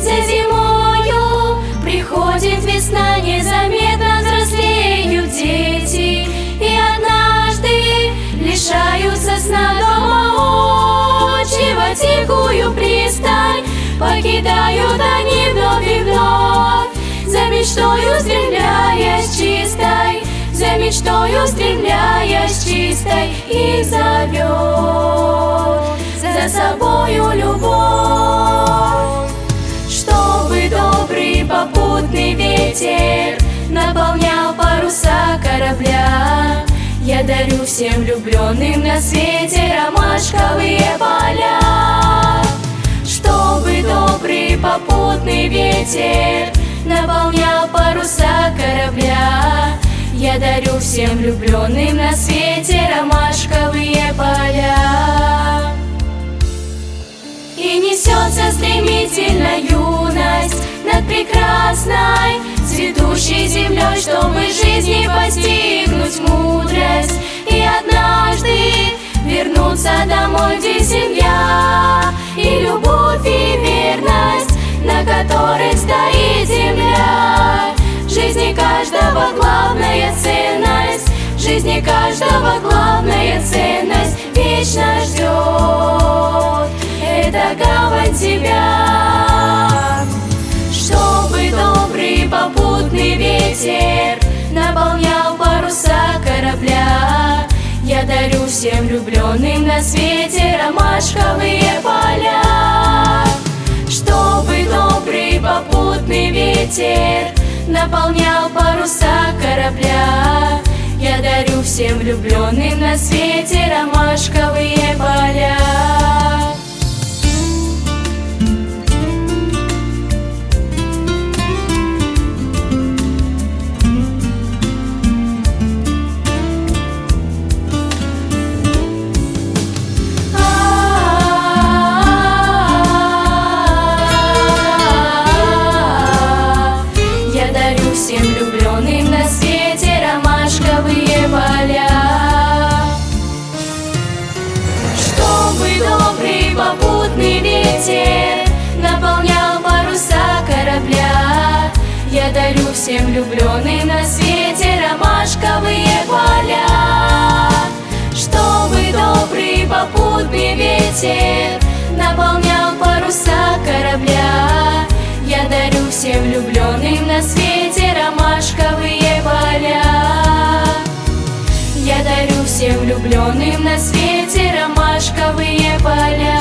За зимою приходит весна, незаметно взрослеют дети, и однажды лишаются сна дома отчего. Тихую пристань покидают они вновь и вновь, за мечтою стремляясь чистой, за мечтою стремляясь чистой, и зовет за собою любовь. Чтобы добрый попутный ветер наполнял паруса корабля, я дарю всем влюбленным на свете ромашковые поля. Чтобы добрый попутный ветер наполнял паруса корабля, я дарю всем влюбленным на свете ромашковые поля. И несется стремительно юность над прекрасной цветущей землей, чтобы жизни постигнуть мудрость и однажды вернуться домой, где семья и любовь и верность, на которых стоит земля. В жизни каждого главная ценность, в жизни каждого главная ценность вечно ждет эта гавань тебя. Чтобы добрый попутный ветер наполнял паруса корабля, я дарю всем влюбленным на свете ромашковые поля. Чтобы добрый попутный ветер наполнял паруса корабля, я дарю всем влюбленным на свете ромашковые поля. Всем влюбленным на свете ромашковые поля. Чтобы добрый попутный ветер наполнял паруса корабля, я дарю всем влюбленным на свете ромашковые поля. Чтобы добрый попутный ветер наполнял паруса корабля, я дарю всем влюбленным на свете ромашковые поля. Я дарю всем влюбленным на свете ромашковые поля.